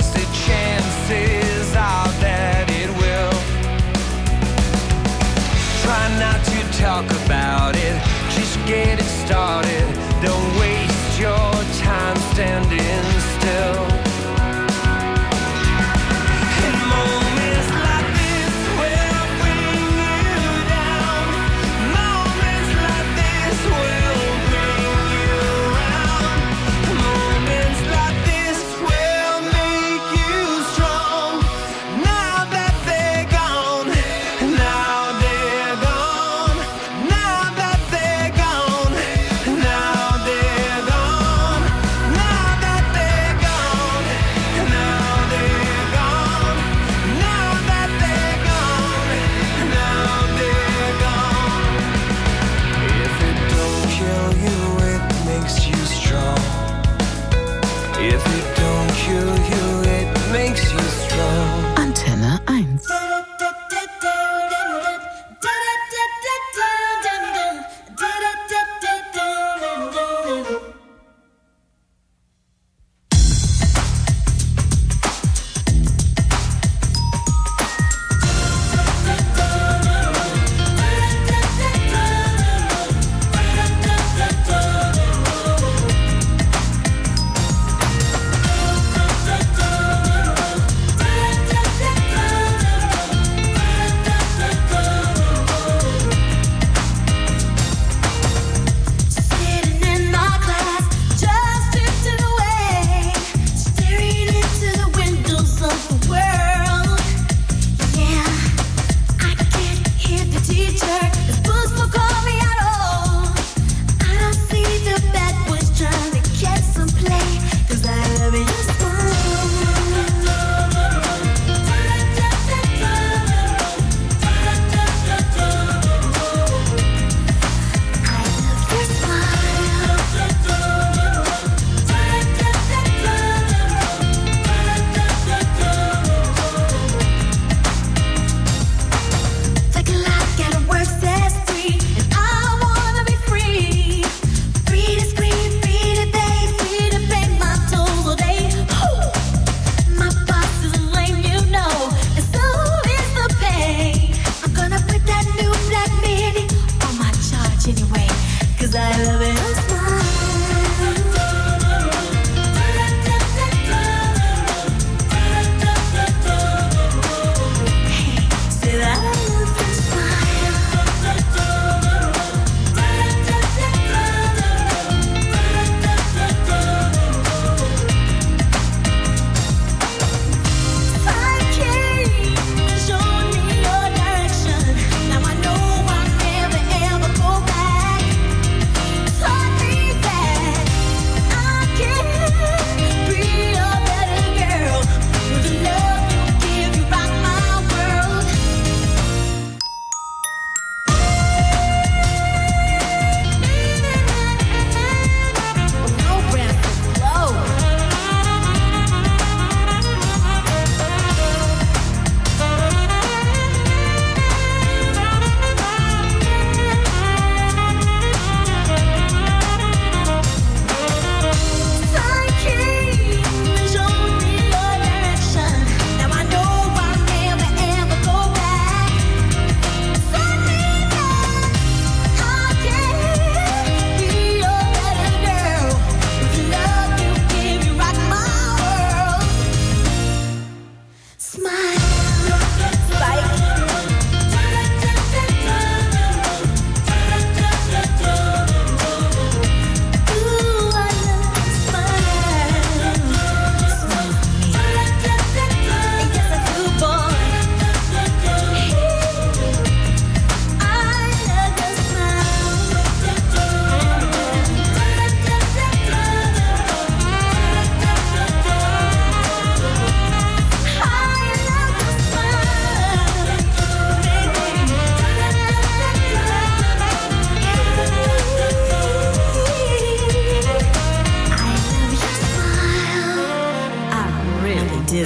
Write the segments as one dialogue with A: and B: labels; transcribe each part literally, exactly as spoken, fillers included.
A: just the chances are that it will. Try not to talk about it, just get it started. Don't waste your time standing still. And moments like this will bring you down. Moments like this will bring you around. Moments like this will make you strong. Now that they're gone, now they're gone. Now that they're gone, now they're gone. Now that they're gone, now they're gone. Now that they're gone, now they're gone. If it don't kill you, it makes you strong. If it don't kill you, it makes you strong.
B: Antenne eins.
C: Sitting in my class, just drifting away, staring into the windows of the world. Yeah, I can't hear the teacher. His books don't call me at all. I don't see the bad boys trying to get some play, 'cause I love your smile. I love your smile. Take a look at a work that's free, and I wanna be free. Free to scream, free to bathe, free to pay my tolls all day. Ooh. My boss is lame, you know, and so is the pay. I'm gonna put that new black mini on my charge anyway, 'cause I love your smile. Hey, say that I love your smile. I came and showed me your direction. Now I know I'll never ever go back. Taught me that I can be a better girl. With the love you give, you rock my world. No breath to blow. I came and showed me your direction. Now I know I'll never ever go back. Taught me that I can be a better girl. With the love you give, you rock my world. Smile, spike. Ooh, I love your smile. Smile for me. And yes, I do, boy. I love your I really do.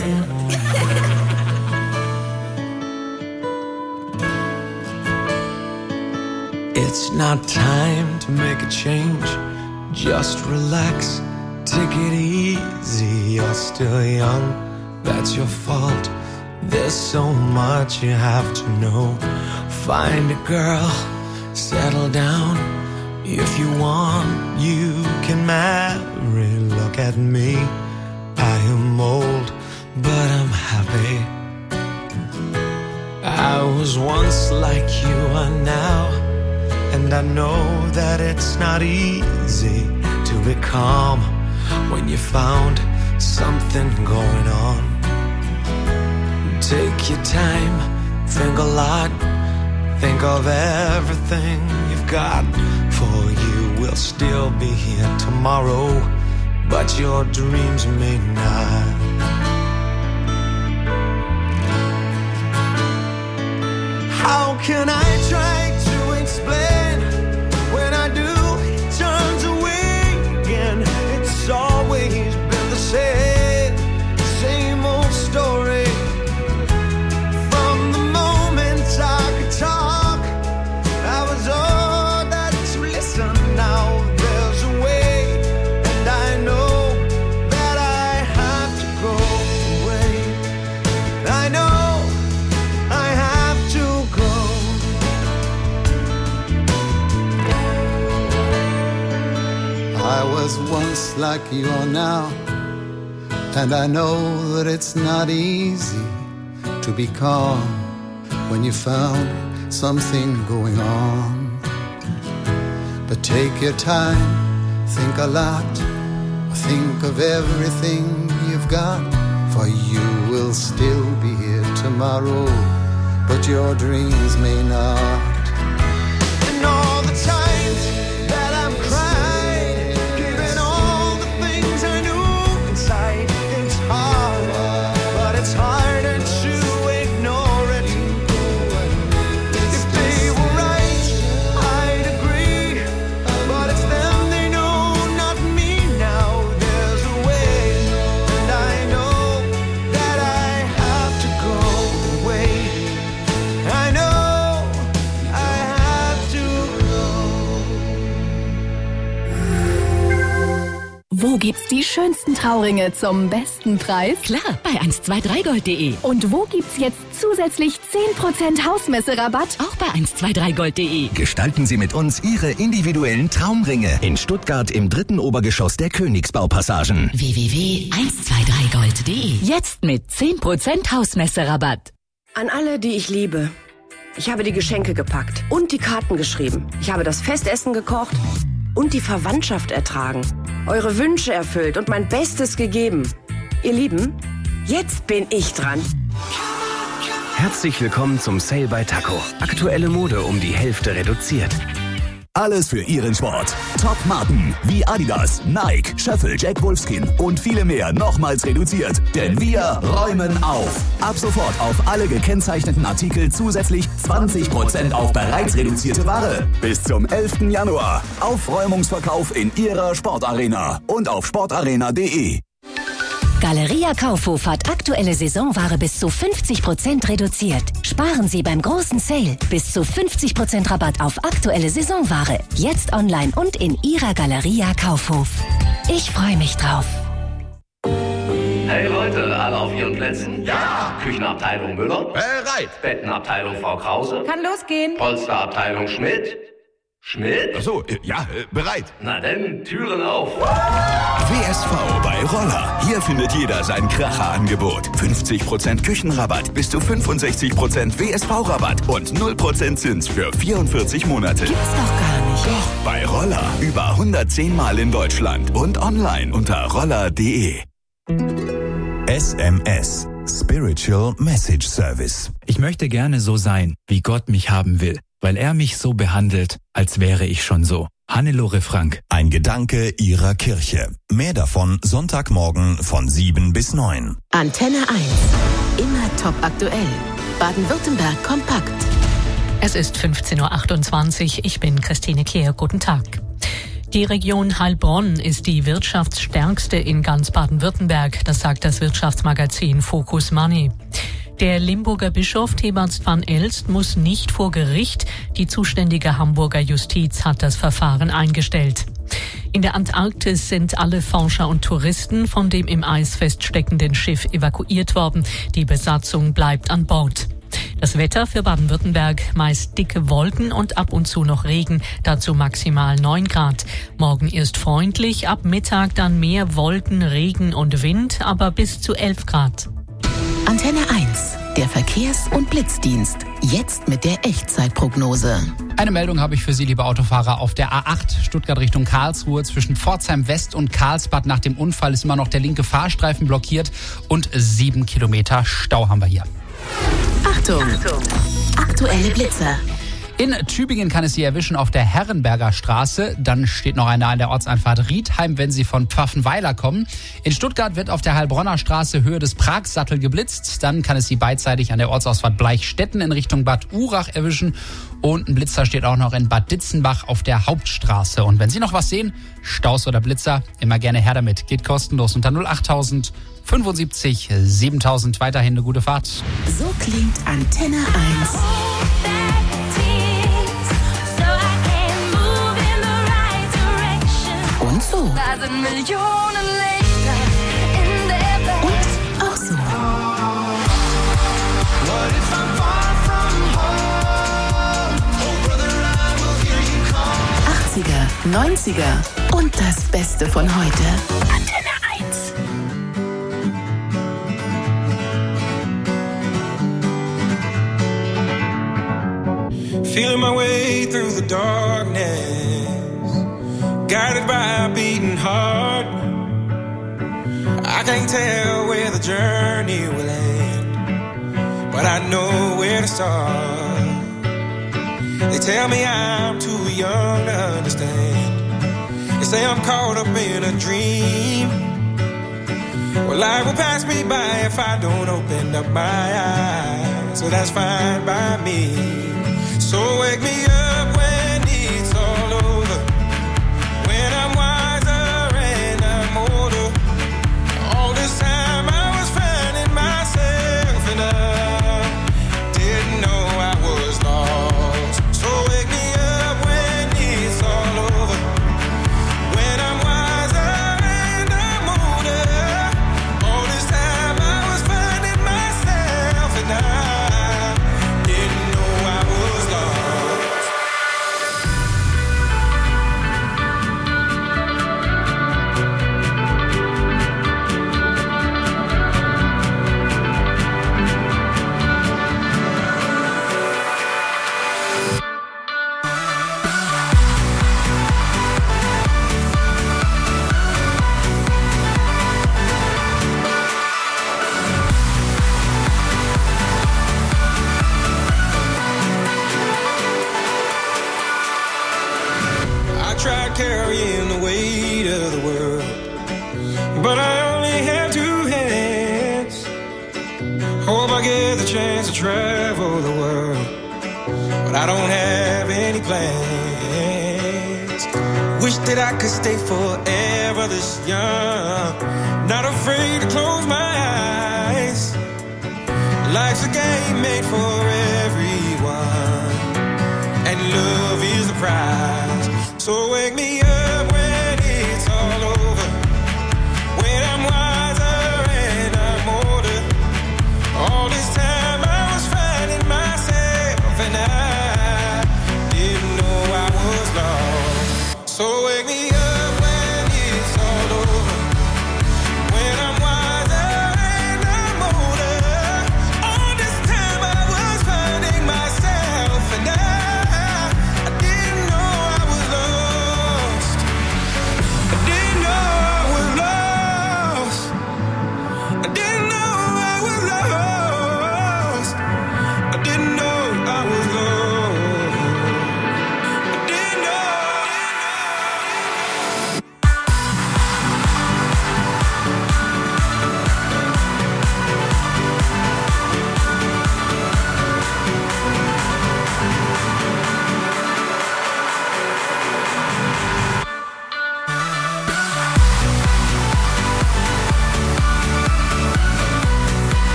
A: It's not time to make a change. Just relax, take it easy. You're still young, that's your fault. There's so much you have to know. Find a girl, settle down. If you want, you can marry. Look at me, I am old, but I'm happy. I was once like you are now, and I know that it's not easy to be calm when you found something going on. Take your time, think a lot, think of everything you've got. For you will still be here tomorrow, but your dreams may not. How can I try to explain when I do, it turns away again? It's always been the same, same old story. From the moment I could talk, I was all that to listen. Now there's a way, and I know that I have to go away. I know I have to go.
B: I was once like you are now, and I know that it's not easy to be calm when you found something going on. But take your time, think a lot, think of everything you've got, for you will still be here tomorrow, but your dreams may not.
A: And all the times that I'm crying, giving all the things I knew inside, it's hard, but it's harder to ignore it. If they were right, I'd agree, but it's them they know, not me. Now there's a way, and I know that I have to go away. I know I have to go.
D: Wo gibt's die schönsten Trauringe zum besten Preis?
E: Klar, bei eins zwei drei gold punkt de.
D: Und wo gibt's jetzt zusätzlich zehn Prozent Hausmesse-Rabatt?
E: Auch bei eins zwei drei gold punkt de.
F: Gestalten Sie mit uns Ihre individuellen Traumringe in Stuttgart im dritten Obergeschoss der Königsbaupassagen.
E: w w w punkt eins zwei drei gold punkt de. Jetzt mit zehn Prozent Hausmesse-Rabatt.
G: An alle, die ich liebe. Ich habe die Geschenke gepackt und die Karten geschrieben. Ich habe das Festessen gekocht und die Verwandtschaft ertragen. Eure Wünsche erfüllt und mein Bestes gegeben. Ihr Lieben, jetzt bin ich dran.
H: Herzlich willkommen zum Sale bei Taco. Aktuelle Mode um die Hälfte reduziert.
F: Alles für Ihren Sport. Top-Marken wie Adidas, Nike, Schöffel, Jack Wolfskin und viele mehr nochmals reduziert. Denn wir räumen auf. Ab sofort auf alle gekennzeichneten Artikel zusätzlich zwanzig Prozent auf bereits reduzierte Ware. Bis zum elften Januar. Aufräumungsverkauf in Ihrer Sportarena und auf sportarena punkt de.
E: Galeria Kaufhof hat aktuelle Saisonware bis zu fünfzig Prozent reduziert. Sparen Sie beim großen Sale. Bis zu fünfzig Prozent Rabatt auf aktuelle Saisonware. Jetzt online und in Ihrer Galeria Kaufhof. Ich freue mich drauf.
I: Hey Leute, alle auf Ihren Plätzen? Ja! Küchenabteilung Müller?
J: Bereit!
I: Bettenabteilung Frau Krause?
K: Kann losgehen.
I: Polsterabteilung Schmidt? Schmidt?
J: Ach so, ja, äh, bereit.
I: Na denn, Türen auf.
F: W S V bei Roller. Hier findet jeder sein Kracher-Angebot. fünfzig Prozent Küchenrabatt, bis zu fünfundsechzig Prozent W S V-Rabatt und null Prozent Zins für vierundvierzig Monate.
E: Gibt's doch gar nicht.
F: Doch, bei Roller. Über hundertzehn Mal in Deutschland und online unter roller punkt de.
L: S M S. Spiritual Message Service.
M: Ich möchte gerne so sein, wie Gott mich haben will, weil er mich so behandelt, als wäre ich schon so. Hannelore Frank.
L: Ein Gedanke Ihrer Kirche. Mehr davon Sonntagmorgen von sieben bis neun.
N: Antenne eins. Immer top aktuell. Baden-Württemberg kompakt.
O: Es ist fünfzehn Uhr achtundzwanzig. Ich bin Christine Kehr. Guten Tag. Die Region Heilbronn ist die wirtschaftsstärkste in ganz Baden-Württemberg. Das sagt das Wirtschaftsmagazin Focus Money. Der Limburger Bischof Thebarst van Elst muss nicht vor Gericht. Die zuständige Hamburger Justiz hat das Verfahren eingestellt. In der Antarktis sind alle Forscher und Touristen von dem im Eis feststeckenden Schiff evakuiert worden. Die Besatzung bleibt an Bord. Das Wetter für Baden-Württemberg: meist dicke Wolken und ab und zu noch Regen, dazu maximal neun Grad. Morgen erst freundlich, ab Mittag dann mehr Wolken, Regen und Wind, aber bis zu elf Grad.
N: Antenne eins, der Verkehrs- und Blitzdienst. Jetzt mit der Echtzeitprognose.
J: Eine Meldung habe ich für Sie, liebe Autofahrer. Auf der A acht Stuttgart Richtung Karlsruhe zwischen Pforzheim West und Karlsbad nach dem Unfall ist immer noch der linke Fahrstreifen blockiert und sieben Kilometer Stau haben wir hier.
N: Achtung! Achtung. Aktuelle Blitzer.
J: In Tübingen kann es Sie erwischen auf der Herrenberger Straße. Dann steht noch einer an der Ortseinfahrt Riedheim, wenn Sie von Pfaffenweiler kommen. In Stuttgart wird auf der Heilbronner Straße Höhe des Pragsattel geblitzt. Dann kann es Sie beidseitig an der Ortsausfahrt Bleichstetten in Richtung Bad Urach erwischen. Und ein Blitzer steht auch noch in Bad Ditzenbach auf der Hauptstraße. Und wenn Sie noch was sehen, Staus oder Blitzer, immer gerne her damit. Geht kostenlos unter null achttausend fünfundsiebzig siebentausend. Weiterhin eine gute Fahrt.
N: So klingt Antenne eins. Und so.
C: Da sind Millionen Lichter in der Welt.
N: Und auch so.
A: What if I'm far from home? Oh brother, I will hear you call.
N: achtziger, neunziger und das Beste von heute. Antenne eins.
K: Feeling my way through the darkness, guided by a beating heart. I can't tell where the journey will end, but I know where to start. They tell me I'm too young to understand. They say I'm caught up in a dream. Well, life will pass me by if I don't open up my eyes, so that's fine by me. So wake me up when it's all over, when I'm wiser and I'm older. All this time I was finding myself and I didn't know I was lost. So wake me up when it's all over, when I'm wiser and I'm older. All this time I was finding myself and I didn't know I was lost. I tried carrying the weight of the world, but I only have two hands. Hope I get the chance to travel the world, but I don't have any plans. Wish that I could stay forever this young, not afraid to close my eyes. Life's a game made for everyone, and love is the prize. So wake me up when it's all over, when I'm wiser and I'm older. All this time I was finding myself and I didn't know I was lost. So wake me up when it's all over, when I'm wiser and I'm older. All this time I was finding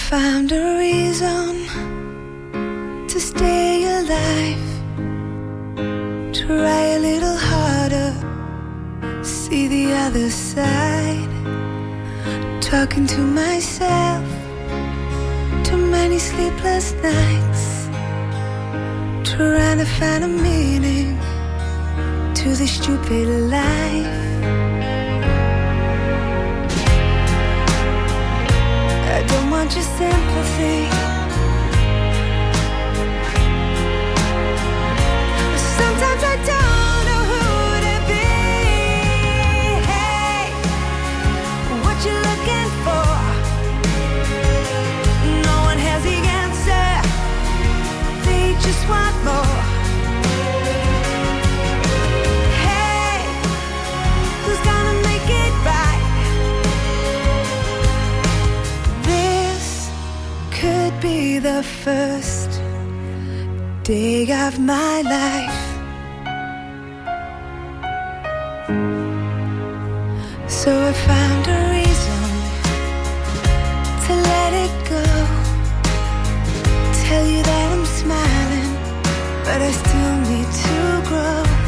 P: found a reason to stay alive. Try a little harder, see the other side. Talking to myself, too many sleepless nights, trying to find a meaning to this stupid life. I don't want your sympathy. Sometimes I don't know who to be. Hey, what you looking for? No one has the answer. They just want more. Hey, who's gonna make it right? This could be the first day of my life. So I found a reason to let it go. Tell you that I'm smiling, but I still need